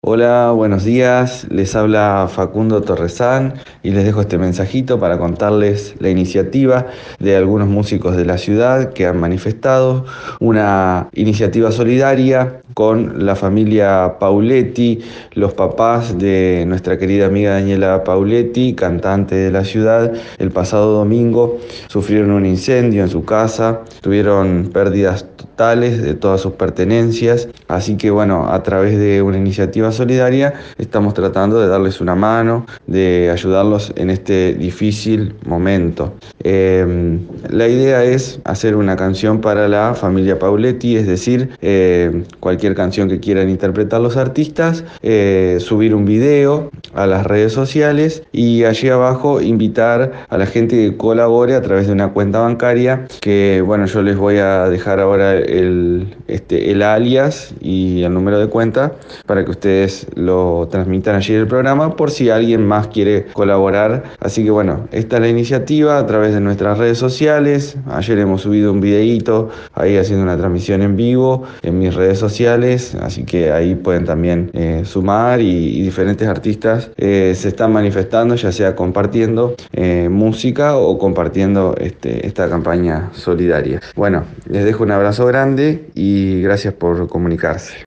Hola, buenos días. Les habla Facundo Torresán y les dejo este mensajito para contarles la iniciativa de algunos músicos de la ciudad que han manifestado una iniciativa solidaria con la familia Pauletti, los papás de nuestra querida amiga Daniela Pauletti, cantante de la ciudad. El pasado domingo sufrieron un incendio en su casa, tuvieron pérdidas totales de todas sus pertenencias, así que bueno, a través de una iniciativa solidaria estamos tratando de darles una mano, de ayudarlos en este difícil momento. La idea es hacer una canción para la familia Pauletti, es decir, cualquier canción que quieran interpretar los artistas, subir un video a las redes sociales y allí abajo invitar a la gente que colabore a través de una cuenta bancaria que, bueno, yo les voy a dejar ahora el alias y el número de cuenta para que ustedes lo transmitan allí en el programa por si alguien más quiere colaborar. Así que bueno, esta es la iniciativa a través de nuestras redes sociales. Ayer hemos subido un videíto ahí haciendo una transmisión en vivo en mis redes sociales, así que ahí pueden también sumar y diferentes artistas se están manifestando, ya sea compartiendo música o compartiendo esta campaña solidaria. Bueno, les dejo un abrazo grande y gracias por comunicarse.